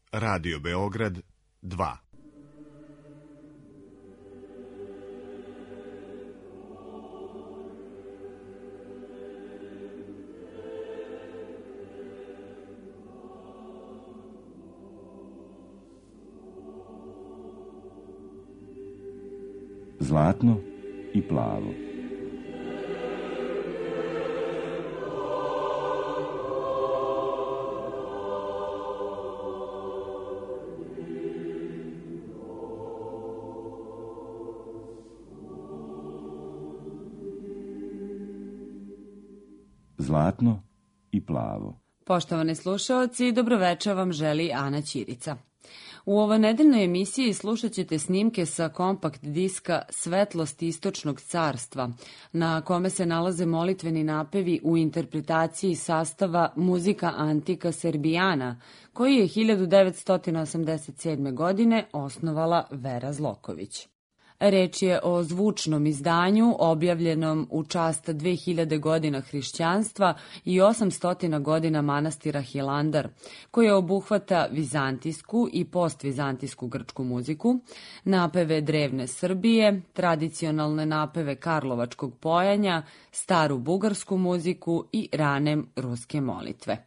Radio Beograd 2. Zlatno i plavo. Zlatno i plavo. Poštovani slušaoci, dobroveče vam želi Ana Ćirica. U ovoj nedeljnoj emisiji slušat ćete snimke sa kompakt diska Svetlost istočnog carstva, na kome se nalaze molitveni napevi u interpretaciji sastava Muzika Antika Serbijana, koji je 1987. godine osnovala Vera Zloković. Reč je o zvučnom izdanju objavljenom u čast 2000 godina hrišćanstva i 800 godina manastira Hilandar, koje obuhvata vizantijsku i postvizantijsku grčku muziku, napeve drevne Srbije, tradicionalne napeve karlovačkog pojanja, staru bugarsku muziku i rane ruske molitve.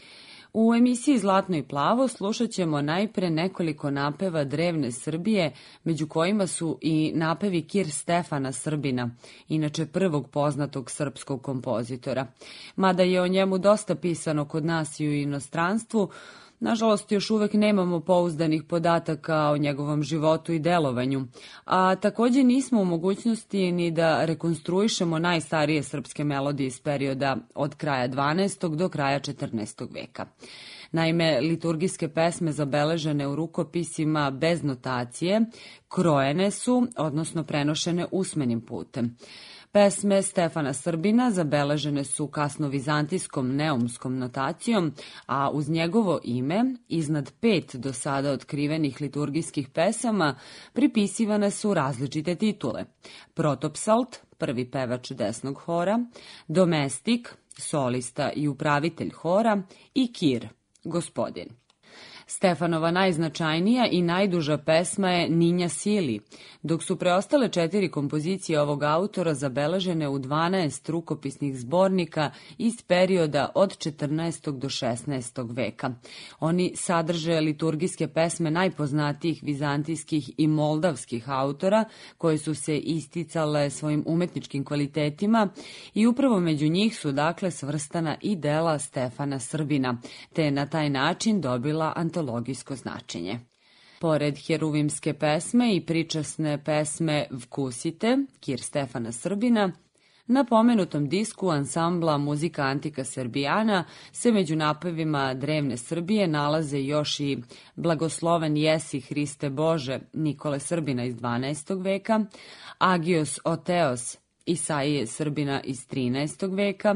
U emisiji Zlatno i plavo slušat ćemo najpre nekoliko napeva drevne Srbije, među kojima su i napevi Kir Stefana Srbina, inače prvog poznatog srpskog kompozitora. Mada je o njemu dosta pisano kod nas i u inostranstvu, nažalost još uvek nemamo pouzdanih podataka o njegovom životu i delovanju, a takođe nismo u mogućnosti ni da rekonstruišemo najstarije srpske melodije iz perioda od kraja 12. do kraja 14. veka. Naime, liturgijske pesme zabeležene u rukopisima bez notacije krojene su, odnosno prenošene usmenim putem. Pesme Stefana Srbina zabeležene su kasno-vizantijskom neumskom notacijom, a uz njegovo ime, iznad 5 do sada otkrivenih liturgijskih pesama, pripisivane su različite titule. Protopsalt, prvi pevač desnog hora, domestik, solista i upravitelj hora i kir, gospodin. Stefanova najznačajnija i najduža pesma je Ninja Sili, dok su preostale 4 kompozicije ovog autora zabeležene u 12 rukopisnih zbornika iz perioda od 14. do 16. veka. Oni sadrže liturgijske pesme najpoznatijih vizantijskih i moldavskih autora, koje su se isticale svojim umetničkim kvalitetima i upravo među njih su dakle svrstana i dela Stefana Srbina, te na taj način dobila antologijsko značenje. Pored heruvimske pesme i pričasne pesme Vkusite, Kir Stefana Srbina, na pomenutom disku ansambla Muzika Antika Serbijana se među napevima drevne Srbije nalaze još i Blagosloven jesi Hriste Bože Nikole Srbina iz 12. veka, Agios Oteos Isaije Srbina iz 13. veka,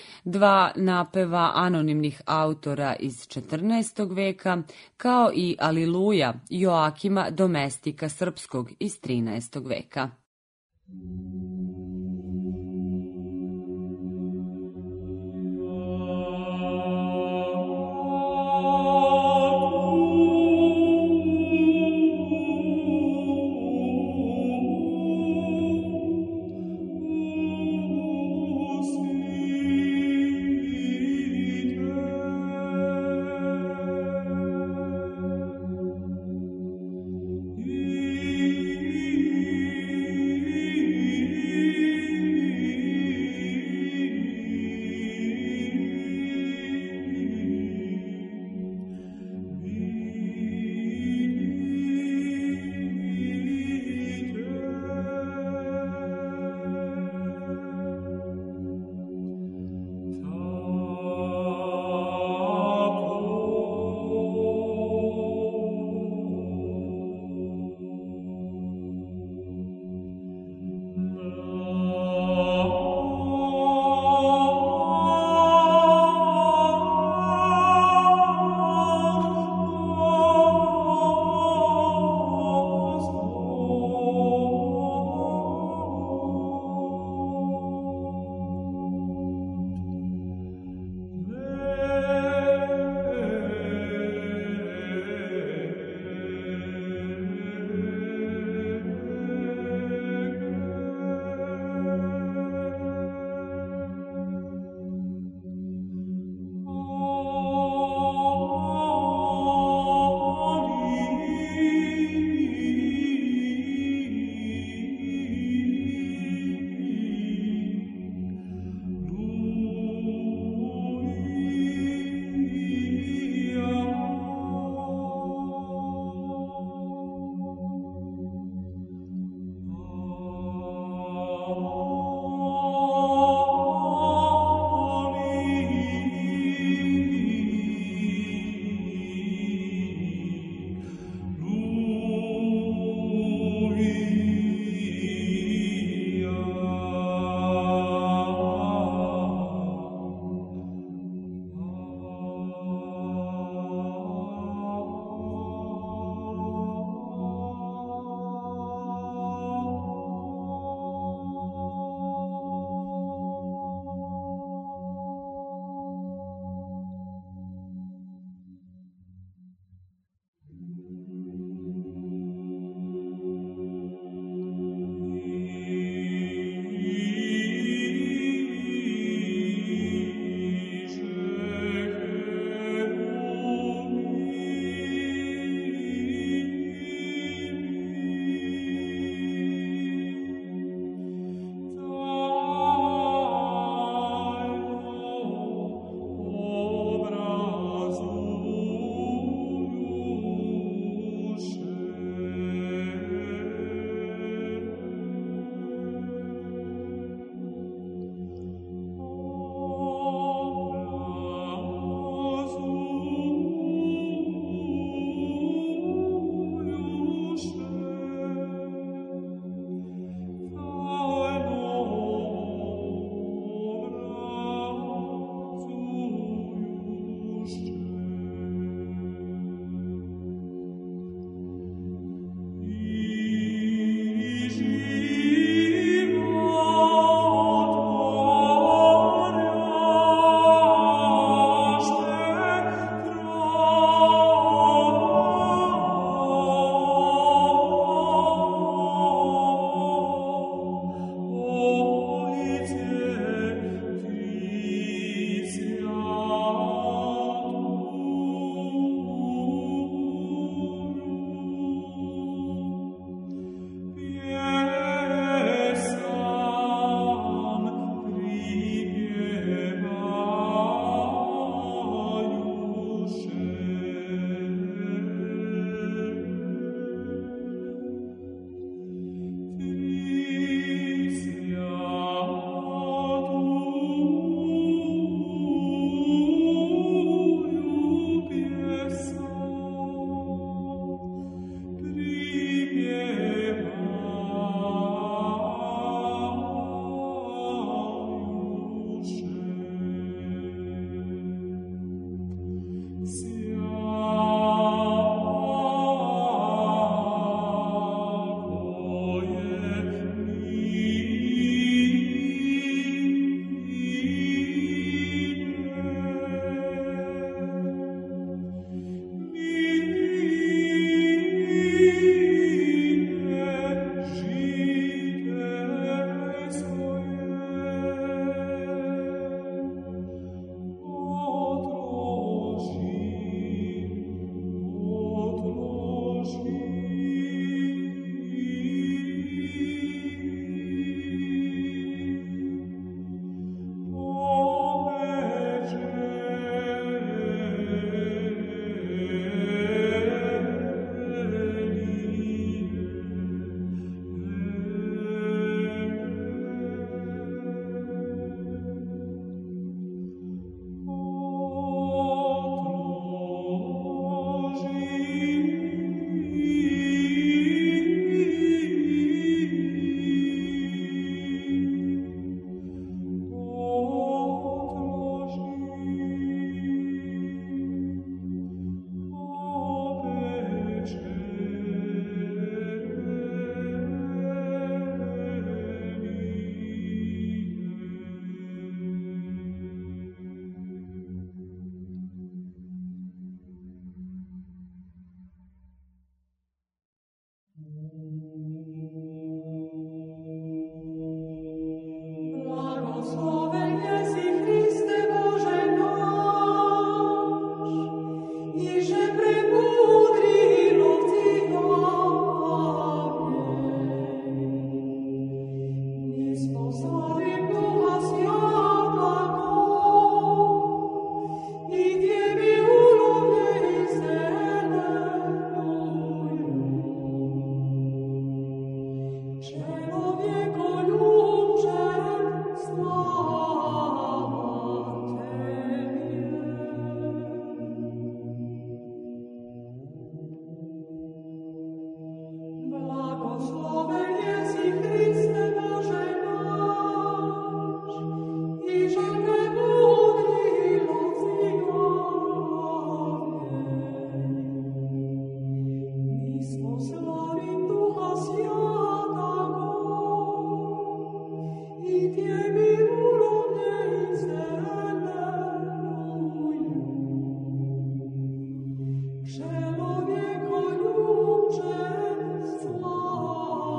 2 napeva anonimnih autora iz 14. veka, kao i Aliluja Joakima Domestika Srpskog iz 13. veka. Człowieku, ludzie, sława.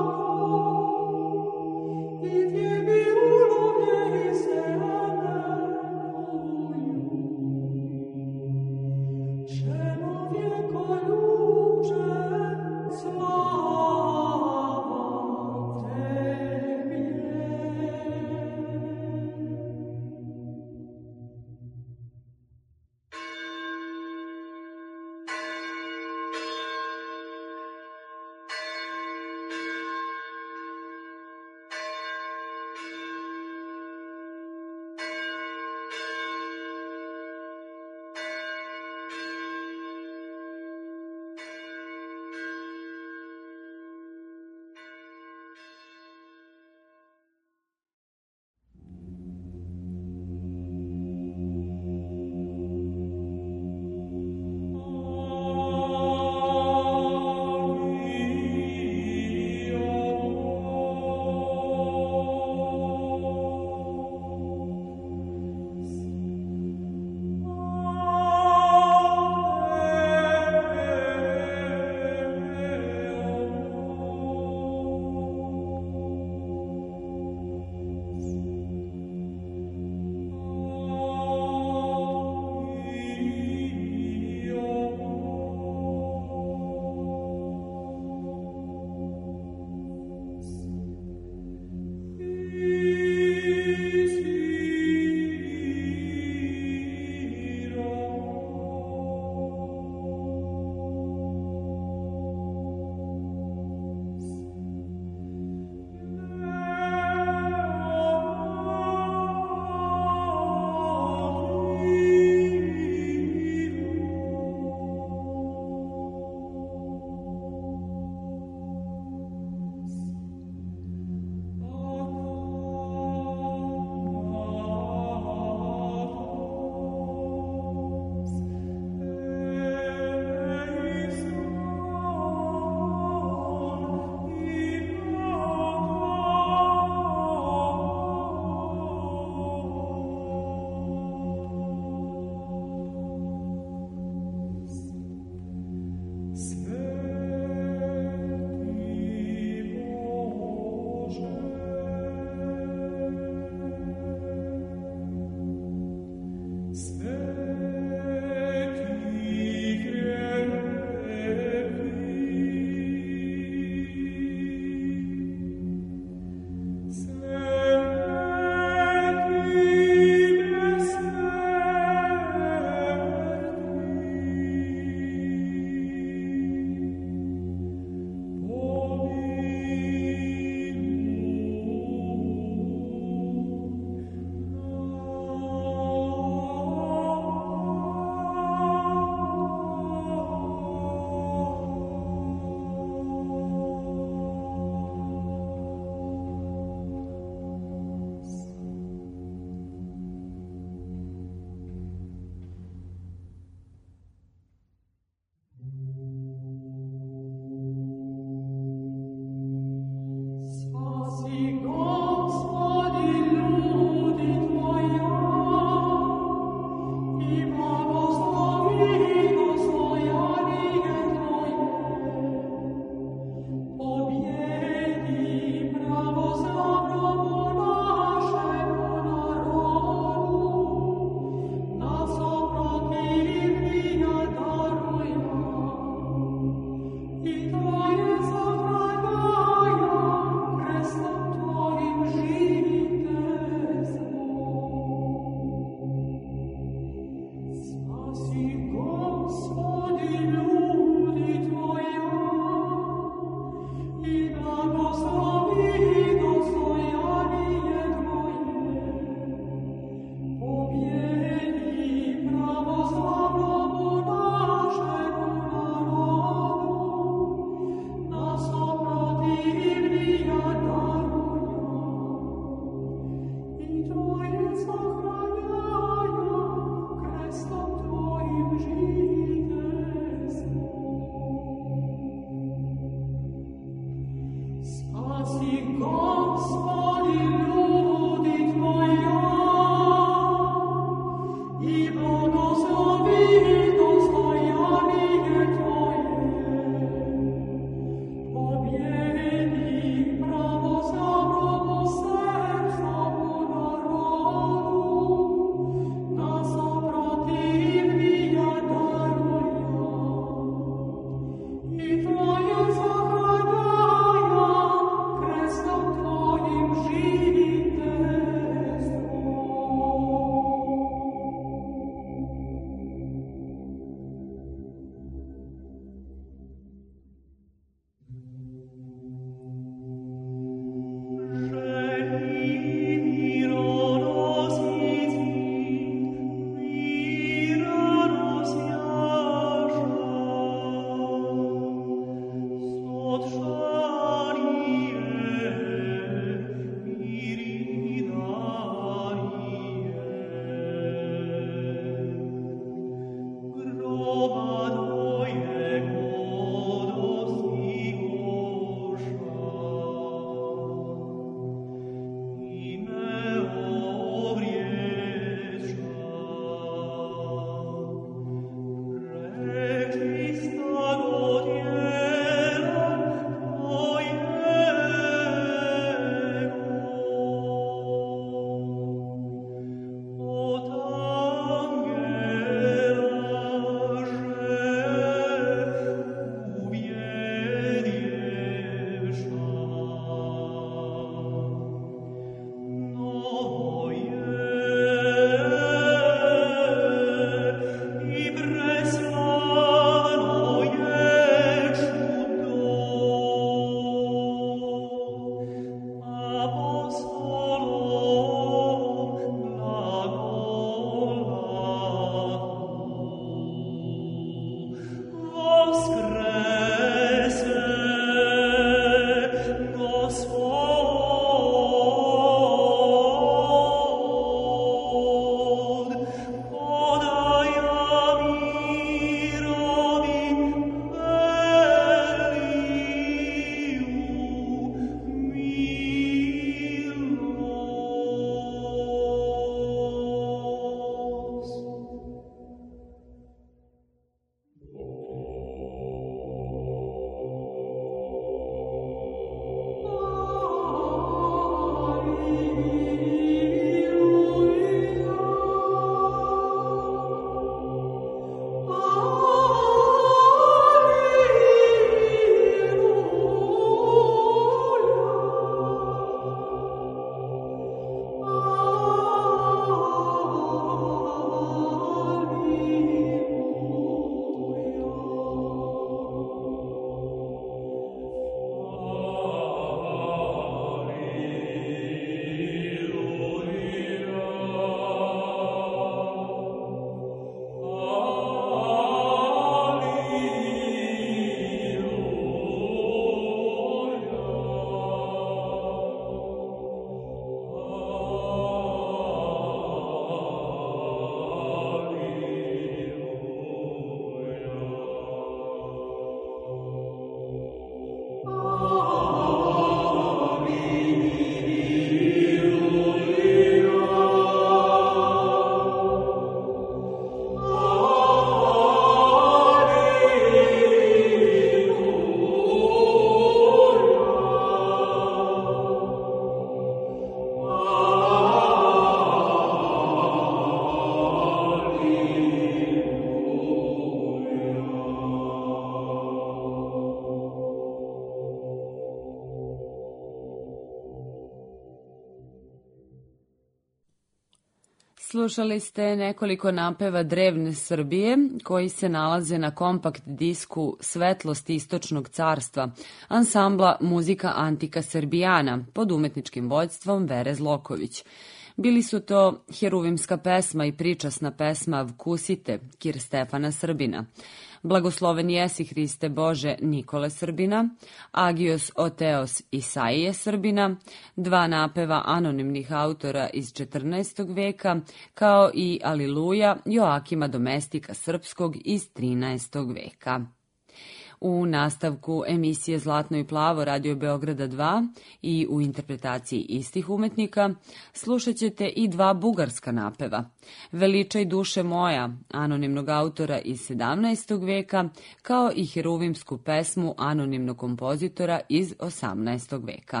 Slušali ste nekoliko napeva drevne Srbije koji se nalaze na kompakt disku Svetlost istočnog carstva, ansambla Muzika Antika Srbijana pod umetničkim vođstvom Vere Zloković. Bili su to heruvimska pesma i pričasna pesma Vkusite, Kir Stefana Srbina, Blagosloven jesi Hriste Bože Nikole Srbina, Agios Oteos Isaije Srbina, dva napeva anonimnih autora iz 14. veka, kao i Aliluja Joakima Domestika Srpskog iz 13. veka. U nastavku emisije Zlatno i plavo Radio Beograda 2 i u interpretaciji istih umetnika slušat ćete i dva bugarska napeva. Veličaj duše moja, anonimnog autora iz 17. veka, kao i heruvimsku pesmu anonimnog kompozitora iz 18. veka.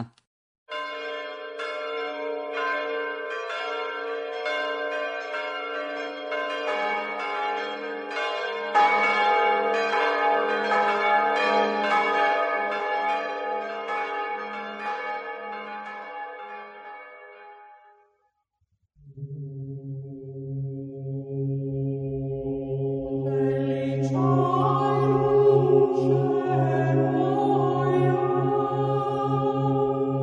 Veličaj duše moja,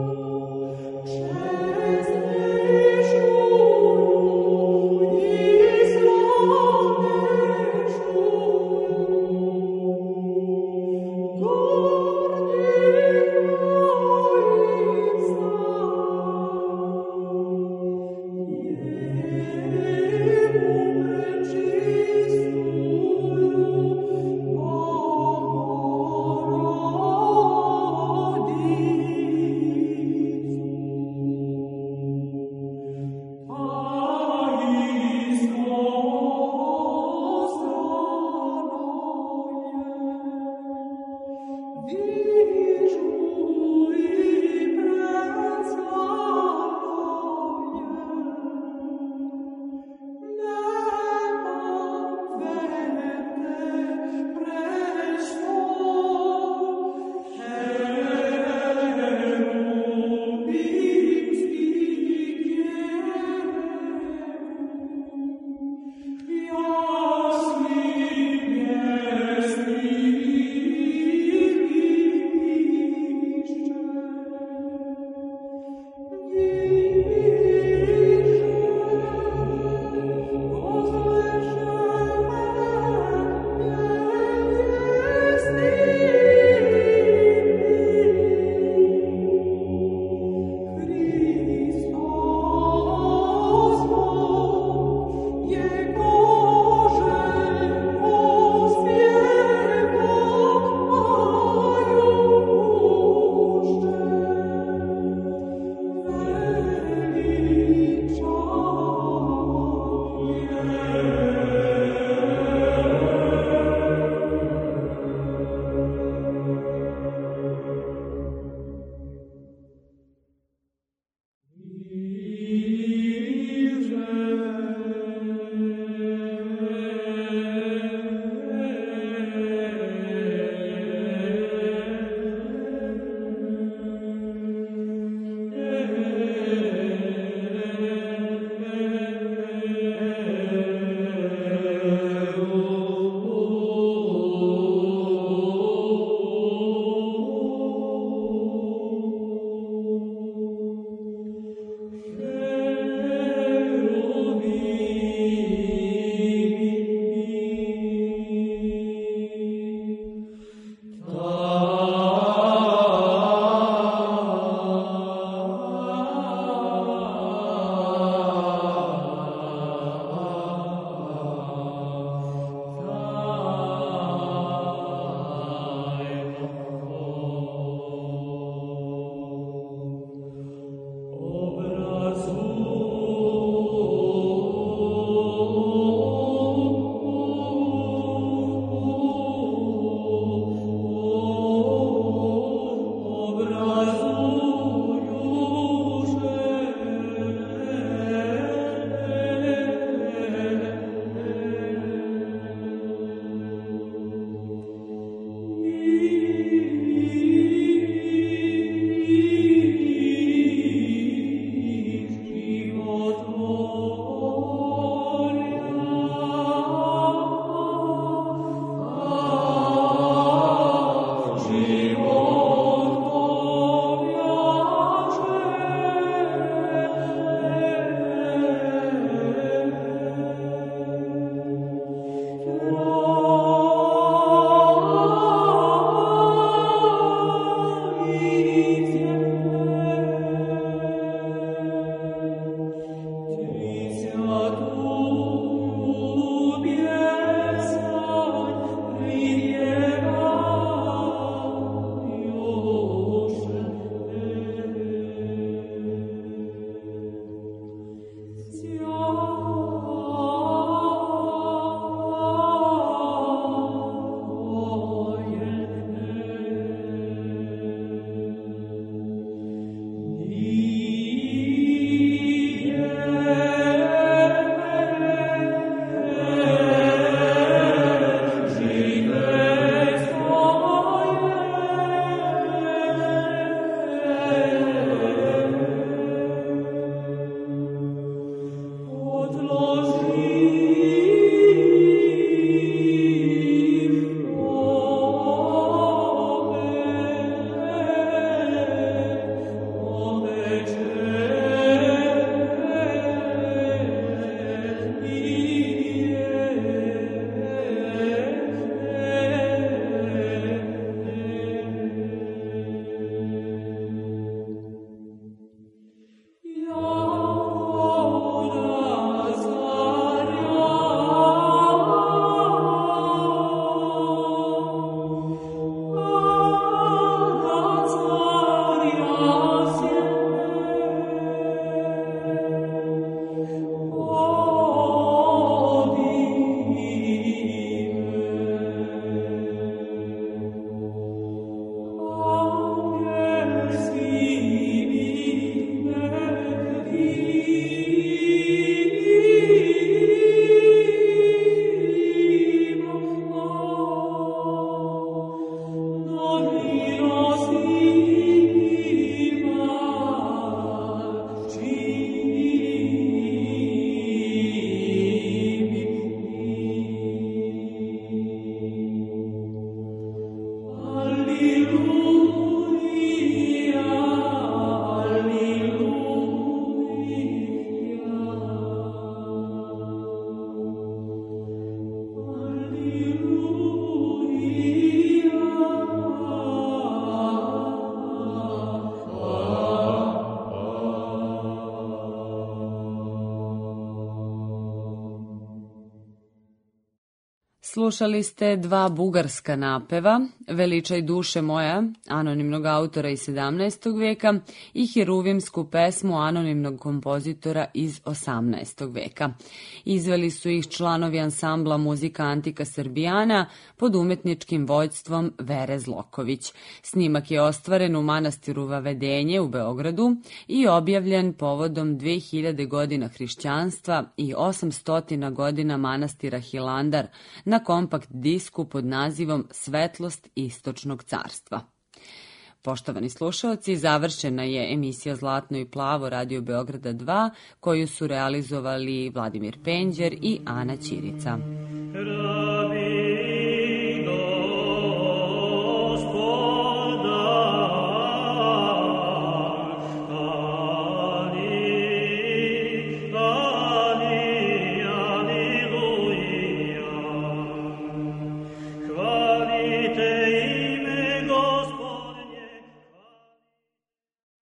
Slušali ste dva bugarska napeva, Veličaj duše moja, anonimnog autora iz 17. veka i heruvimsku pesmu anonimnog kompozitora iz 18. veka. Izveli su ih članovi ansambla Muzika Antika Srbijana pod umetničkim vođstvom Vere Zloković. Snimak je ostvaren u manastiru Vavedenje u Beogradu i objavljen povodom 2000 godina hrišćanstva i 800 godina manastira Hilandar na kompakt disku pod nazivom Svetlost istočnog carstva. Poštovani slušaoci, završena je emisija Zlatno i plavo Radio Beograda 2, koju su realizovali Vladimir Penđer i Ana Ćirica.